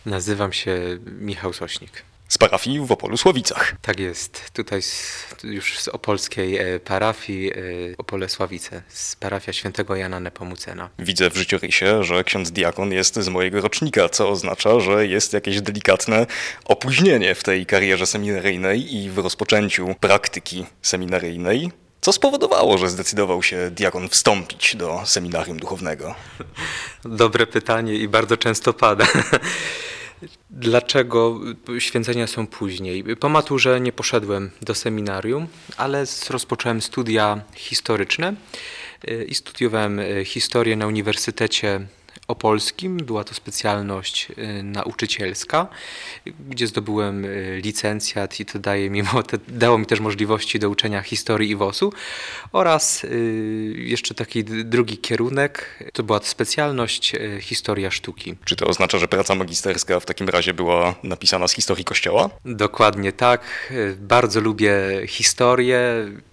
Nazywam się Michał Sośnik. Z parafii w Opolu-Słowicach. Tak jest, tutaj już z opolskiej parafii Opole-Sławice, z parafia świętego Jana Nepomucena. Widzę w życiorysie, że ksiądz diakon jest z mojego rocznika, co oznacza, że jest jakieś delikatne opóźnienie w tej karierze seminaryjnej i w rozpoczęciu praktyki seminaryjnej. Co spowodowało, że zdecydował się diakon wstąpić do seminarium duchownego? Dobre pytanie i bardzo często pada. Dlaczego święcenia są później? Po maturze nie poszedłem do seminarium, ale rozpocząłem studia historyczne i studiowałem historię na Uniwersytecie Opolskim. Była to specjalność nauczycielska, gdzie zdobyłem licencjat i to dało mi też możliwości do uczenia historii i WOS-u oraz jeszcze taki drugi kierunek, to była to specjalność historia sztuki. Czy to oznacza, że praca magisterska w takim razie była napisana z historii Kościoła? Dokładnie tak. Bardzo lubię historię,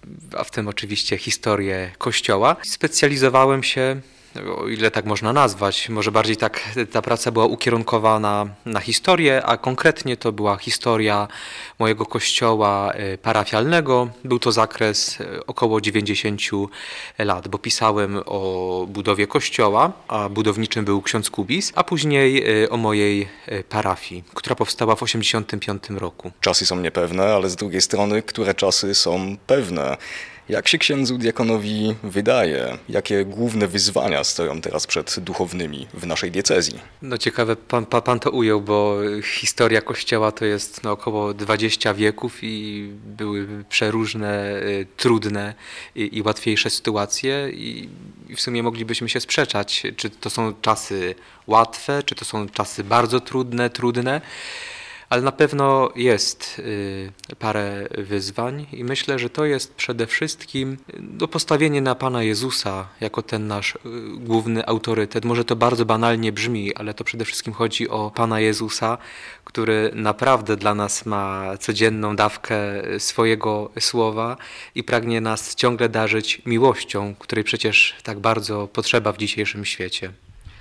a w tym oczywiście historię Kościoła. Specjalizowałem się, o ile tak można nazwać, może bardziej tak ta praca była ukierunkowana na historię, a konkretnie to była historia mojego kościoła parafialnego. Był to zakres około 90 lat, bo pisałem o budowie kościoła, a budowniczym był ksiądz Kubis, a później o mojej parafii, która powstała w 1985 roku. Czasy są niepewne, ale z drugiej strony, które czasy są pewne? Jak się księdzu diakonowi wydaje? Jakie główne wyzwania stoją teraz przed duchownymi w naszej diecezji? No ciekawe, pan to ujął, bo historia Kościoła to jest około 20 wieków i były przeróżne, trudne i łatwiejsze sytuacje i w sumie moglibyśmy się sprzeczać, czy to są czasy łatwe, czy to są czasy bardzo trudne. Ale na pewno jest parę wyzwań i myślę, że to jest przede wszystkim postawienie na Pana Jezusa jako ten nasz główny autorytet. Może to bardzo banalnie brzmi, ale to przede wszystkim chodzi o Pana Jezusa, który naprawdę dla nas ma codzienną dawkę swojego słowa i pragnie nas ciągle darzyć miłością, której przecież tak bardzo potrzeba w dzisiejszym świecie.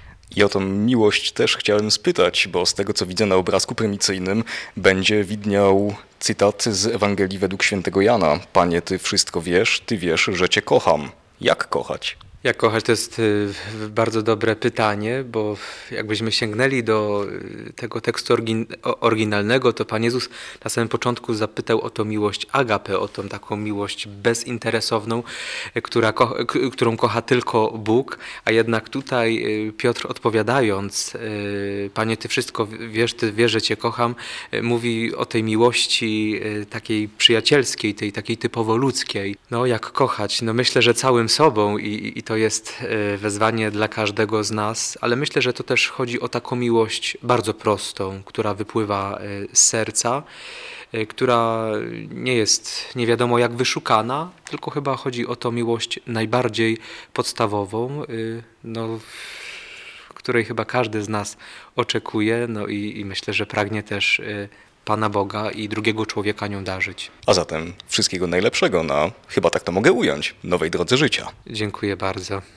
I o tą miłość też chciałem spytać, bo z tego co widzę na obrazku prymicyjnym będzie widniał cytat z Ewangelii według świętego Jana. Panie, Ty wszystko wiesz, Ty wiesz, że Cię kocham. Jak kochać? Jak kochać, to jest bardzo dobre pytanie, bo jakbyśmy sięgnęli do tego tekstu oryginalnego, to Pan Jezus na samym początku zapytał o tą miłość agape, o tą taką miłość bezinteresowną, którą kocha tylko Bóg, a jednak tutaj Piotr odpowiadając, Panie, Ty wszystko wiesz, Ty wiesz, że Cię kocham, mówi o tej miłości takiej przyjacielskiej, tej takiej typowo ludzkiej. No jak kochać? No myślę, że całym sobą i to jest wezwanie dla każdego z nas, ale myślę, że to też chodzi o taką miłość bardzo prostą, która wypływa z serca, która nie jest nie wiadomo jak wyszukana, tylko chyba chodzi o tą miłość najbardziej podstawową, której chyba każdy z nas oczekuje, no i myślę, że pragnie też Pana Boga i drugiego człowieka nią darzyć. A zatem wszystkiego najlepszego na, chyba tak to mogę ująć, nowej drodze życia. Dziękuję bardzo.